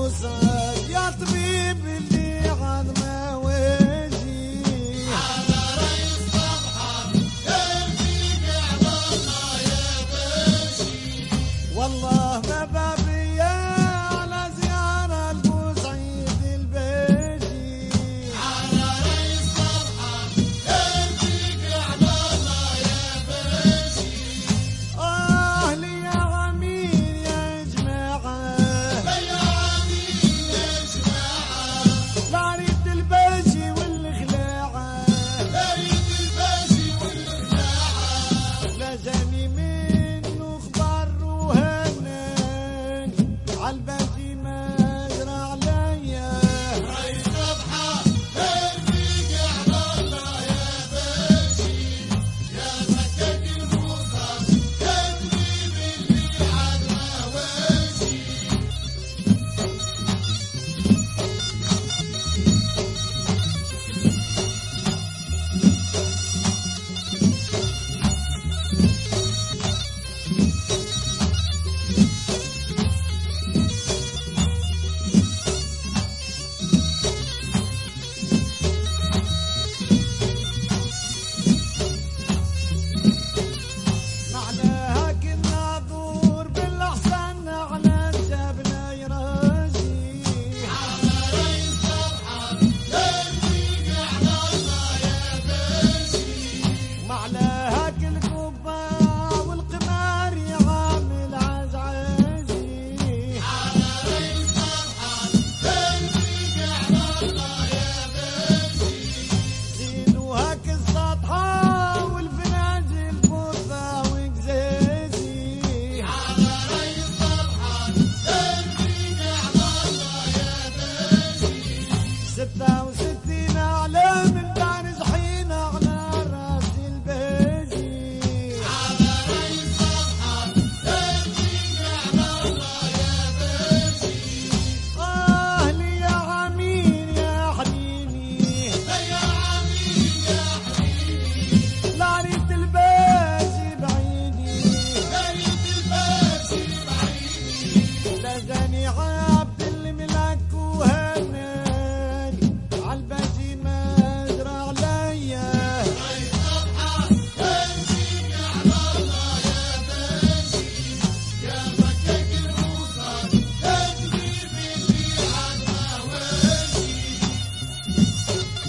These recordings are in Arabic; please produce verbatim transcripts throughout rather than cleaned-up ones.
الموصل يا طبيب اللي عظمه وجي على ريس صبحة يرفيق على الله يا بشي والله ما بابي على زيارة البوسعيد البيجي على ريس صبحة يرفيق على الله يا بشي آه لي يا عمير يا جماعة يا عميل يا جماعة لا ريت البيجي والخلاعة لا ريت البشي والخلاعة لا جاني منه خبر وهنن عالباجي ما جرى عليا ريس صبحة يرفيق على الله يا بشي يا مكة الموصل يا طبيب اللي عظمه وجي معناها كنا دور بالاحسن على جبنا يراجي على ريس صبحة يرفيق على الله يا بشي معناها كل كوبا والقمار يعامل عزعزي على ريس صبحة يرفيق على الله يا بشي زينوا هاك السطحة والفناجل بوثة وقزازي على ريس صبحة يرفيق على الله يا بشي ستة وستين أعلى من دار زحين على راس البيجي على ريس صبحة يرفيق على الله يا بشي آه لي يا عمير يا حنيني يا عميل يا حبيبي لا ريت البيجي بعيدي لا ريت البشي بعيدي لا زاني عبد الملك وهنن عالباجي ما جرى عليا ريس صبحة يرفيق على الله يا بشي يا مكة الموصل يا طبيب اللي عظمه وجي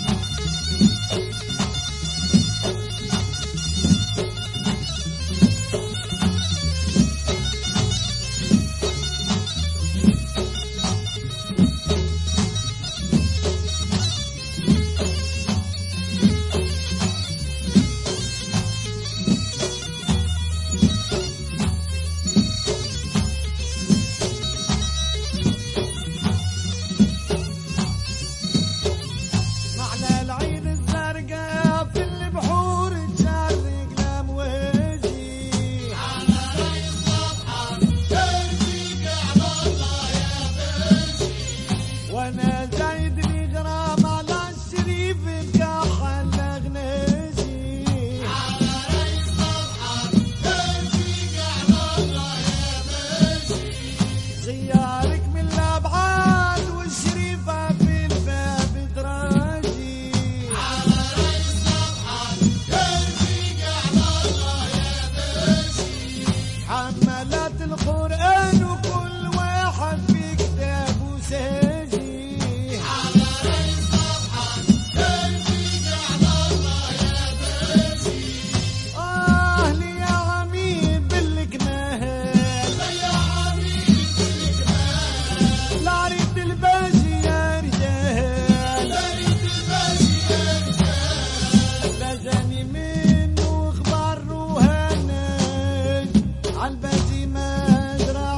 معنى العين الزرقاء في البحور تشرق لموجي على ريس صبحة يرفيق على الله يا بشي وانا زايد لي غرام على الشريف الكحل غنيجي على ريس صبحة يرفيق على الله يا بشي زيارك من الابعاد والشريفه في الباب تراجي على ريس صبحة يرفيق على الله يا بشي حملت القران وكل واحد في كتابه ساجي على ريس صبحة يرفيق على الله يا بشي آه لي يا عميد بالكناهل يا عميل الجمال لا ريت الباجي يا رجال لا ريت البشي يا رجال لا جاني منه خبر وهنن عالباجي ما جرى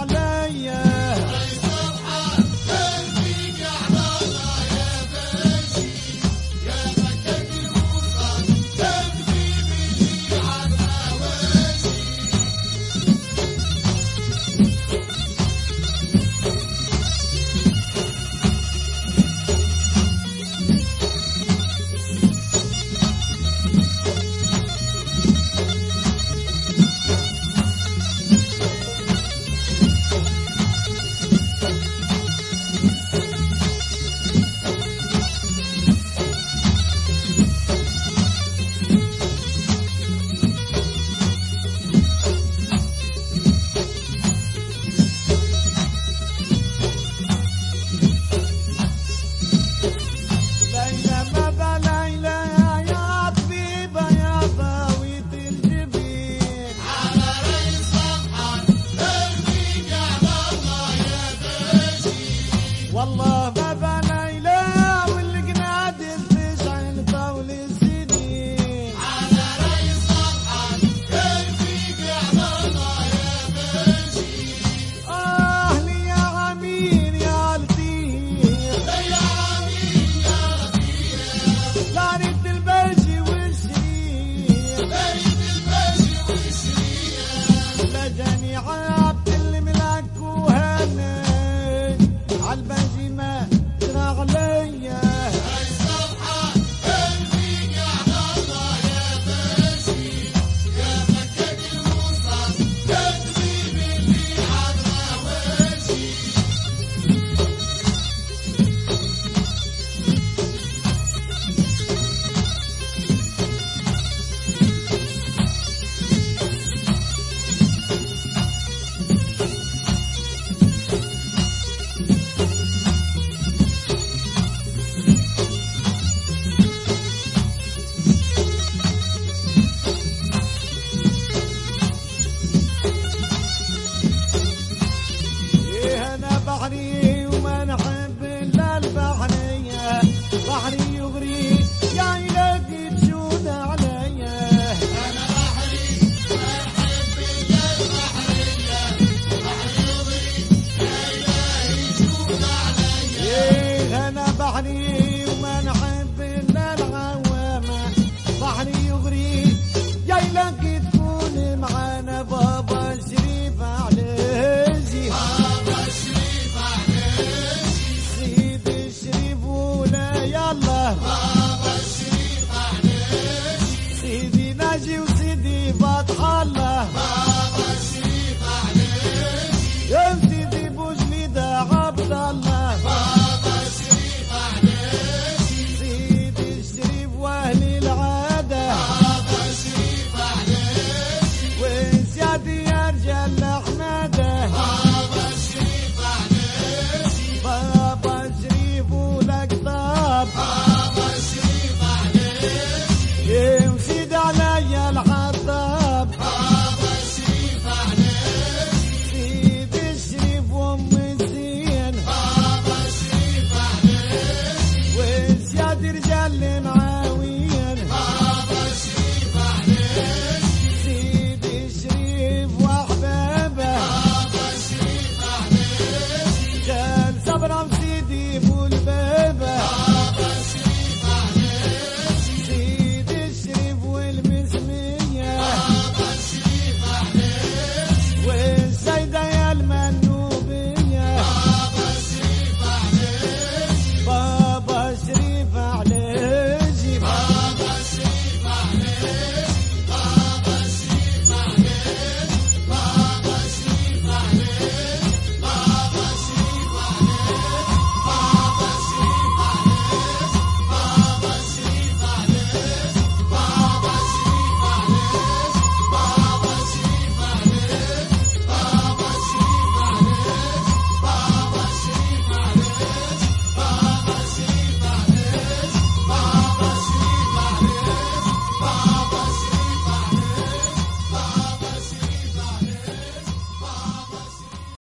عبد الملك وهني عالبنجي ما ترى عليا هاي الصفحة ارميك على الله يا باشي يا مكة المصعب تدريب اللي حضرة واشي ايه انا بحري